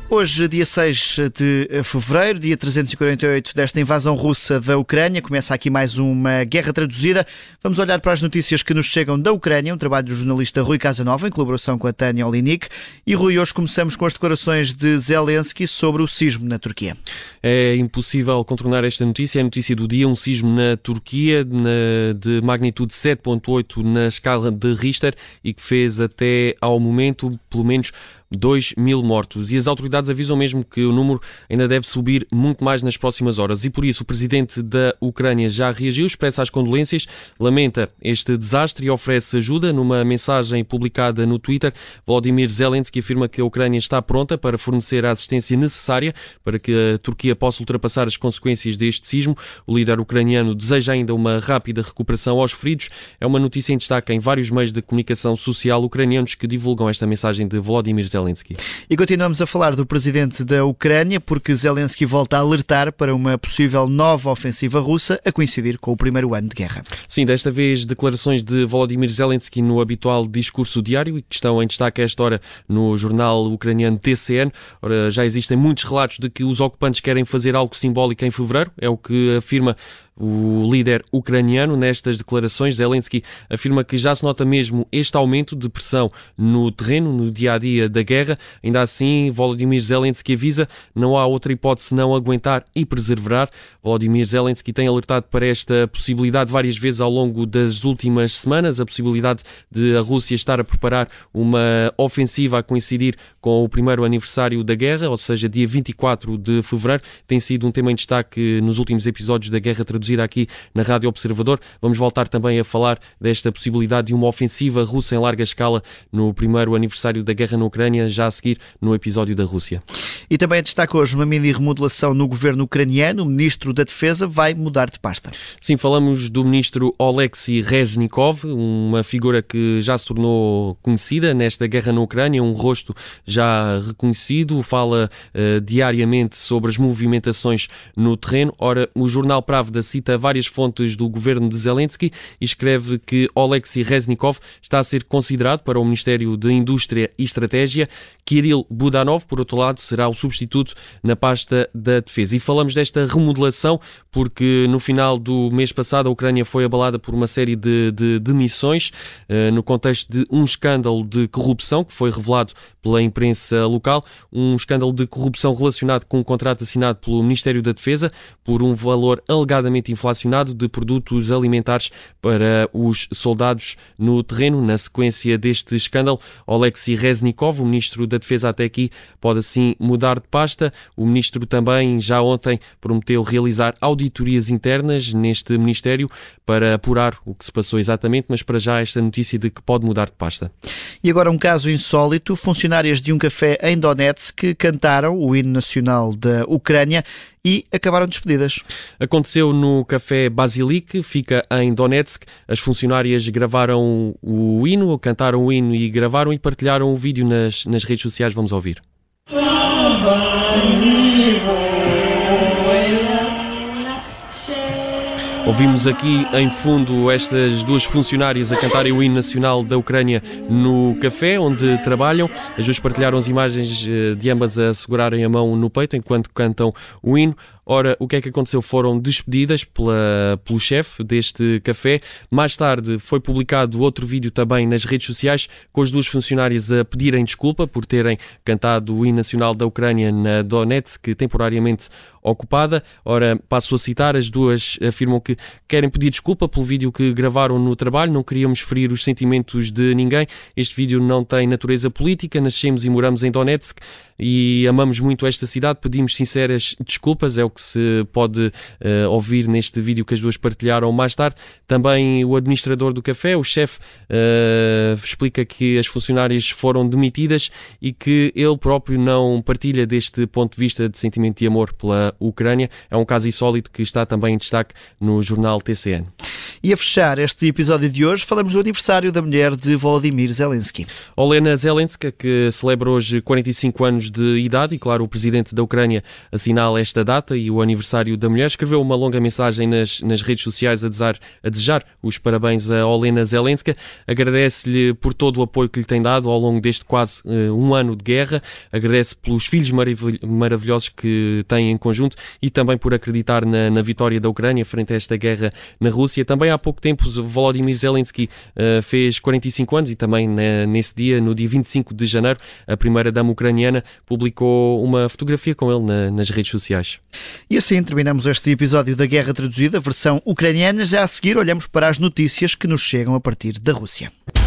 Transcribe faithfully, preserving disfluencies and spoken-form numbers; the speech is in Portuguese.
Hoje, dia seis de fevereiro, dia trezentos e quarenta e oito desta invasão russa da Ucrânia, começa aqui mais uma guerra traduzida. Vamos olhar para as notícias que nos chegam da Ucrânia, um trabalho do jornalista Rui Casanova, em colaboração com a Tânia Olinik. E Rui, hoje começamos com as declarações de Zelensky sobre o sismo na Turquia. É impossível contornar esta notícia, é a notícia do dia, um sismo na Turquia na, de magnitude sete ponto oito na escala de Richter e que fez até ao momento pelo menos dois mil mortos. E as autoridades avisam mesmo que o número ainda deve subir muito mais nas próximas horas. E por isso o presidente da Ucrânia já reagiu, expressa as condolências, lamenta este desastre e oferece ajuda. Numa mensagem publicada no Twitter, Volodymyr Zelensky afirma que a Ucrânia está pronta para fornecer a assistência necessária para que a Turquia possa ultrapassar as consequências deste sismo. O líder ucraniano deseja ainda uma rápida recuperação aos feridos. É uma notícia em destaque em vários meios de comunicação social ucranianos que divulgam esta mensagem de Volodymyr Zelensky. Zelensky. E continuamos a falar do presidente da Ucrânia, porque Zelensky volta a alertar para uma possível nova ofensiva russa, a coincidir com o primeiro ano de guerra. Sim, desta vez declarações de Volodymyr Zelensky no habitual discurso diário e que estão em destaque a esta hora no jornal ucraniano T C N. Ora, já existem muitos relatos de que os ocupantes querem fazer algo simbólico em fevereiro, é o que afirma o líder ucraniano. Nestas declarações, Zelensky afirma que já se nota mesmo este aumento de pressão no terreno, no dia-a-dia da guerra. Ainda assim, Volodymyr Zelensky avisa não há outra hipótese senão aguentar e perseverar. Volodymyr Zelensky tem alertado para esta possibilidade várias vezes ao longo das últimas semanas, a possibilidade de a Rússia estar a preparar uma ofensiva a coincidir com o primeiro aniversário da guerra, ou seja, dia vinte e quatro de fevereiro. Tem sido um tema em destaque nos últimos episódios da guerra traduzida aqui na Rádio Observador. Vamos voltar também a falar desta possibilidade de uma ofensiva russa em larga escala no primeiro aniversário da guerra na Ucrânia, já a seguir no episódio da Rússia. E também destaca hoje uma mini remodelação no governo ucraniano. O ministro da Defesa vai mudar de pasta. Sim, falamos do ministro Oleksiy Reznikov, uma figura que já se tornou conhecida nesta guerra na Ucrânia, um rosto já reconhecido, fala uh, diariamente sobre as movimentações no terreno. Ora, o jornal Pravda cita várias fontes do governo de Zelensky e escreve que Oleksiy Reznikov está a ser considerado para o Ministério de Indústria e Estratégia. Kirill Budanov, por outro lado, será o substituto na pasta da Defesa. E falamos desta remodelação porque no final do mês passado a Ucrânia foi abalada por uma série de, de demissões uh, no contexto de um escândalo de corrupção que foi revelado pela imprensa local, um escândalo de corrupção relacionado com um contrato assinado pelo Ministério da Defesa por um valor alegadamente inflacionado de produtos alimentares para os soldados no terreno. Na sequência deste escândalo, Oleksiy Reznikov, o ministro da Defesa até aqui, pode assim mudar de pasta. O ministro também já ontem prometeu realizar auditorias internas neste ministério para apurar o que se passou exatamente, mas para já esta notícia de que pode mudar de pasta. E agora um caso insólito. Funcionárias de um café em Donetsk cantaram o hino nacional da Ucrânia e acabaram despedidas. Aconteceu no café Basilik, fica em Donetsk. As funcionárias gravaram o hino, cantaram o hino e gravaram e partilharam o vídeo nas, nas redes sociais. Vamos ouvir. Ouvimos aqui em fundo estas duas funcionárias a cantarem o hino nacional da Ucrânia no café onde trabalham. As duas partilharam as imagens de ambas a segurarem a mão no peito enquanto cantam o hino. Ora, o que é que aconteceu? Foram despedidas pela, pelo chefe deste café. Mais tarde foi publicado outro vídeo também nas redes sociais com as duas funcionárias a pedirem desculpa por terem cantado o hino nacional da Ucrânia na Donetsk, temporariamente ocupada. Ora, passo a citar, as duas afirmam que querem pedir desculpa pelo vídeo que gravaram no trabalho, não queríamos ferir os sentimentos de ninguém. Este vídeo não tem natureza política, nascemos e moramos em Donetsk e amamos muito esta cidade, pedimos sinceras desculpas, é o que se pode uh, ouvir neste vídeo que as duas partilharam mais tarde. Também o administrador do café, o chefe, uh, explica que as funcionárias foram demitidas e que ele próprio não partilha deste ponto de vista de sentimento de amor pela Ucrânia. É um caso insólito que está também em destaque no jornal T C N. E a fechar este episódio de hoje, falamos do aniversário da mulher de Volodymyr Zelensky. Olena Zelenska, que celebra hoje quarenta e cinco anos de idade, e claro, o presidente da Ucrânia assinala esta data e o aniversário da mulher, escreveu uma longa mensagem nas, nas redes sociais a desejar, a desejar os parabéns a Olena Zelenska, agradece-lhe por todo o apoio que lhe tem dado ao longo deste quase uh, um ano de guerra, agradece pelos filhos maravilhosos que têm em conjunto e também por acreditar na, na vitória da Ucrânia frente a esta guerra na Rússia. Também há pouco tempo Volodymyr Zelensky uh, fez quarenta e cinco anos e também na, nesse dia, no dia vinte e cinco de janeiro, a primeira-dama ucraniana publicou uma fotografia com ele na, nas redes sociais. E assim terminamos este episódio da Guerra Traduzida, versão ucraniana. Já a seguir olhamos para as notícias que nos chegam a partir da Rússia.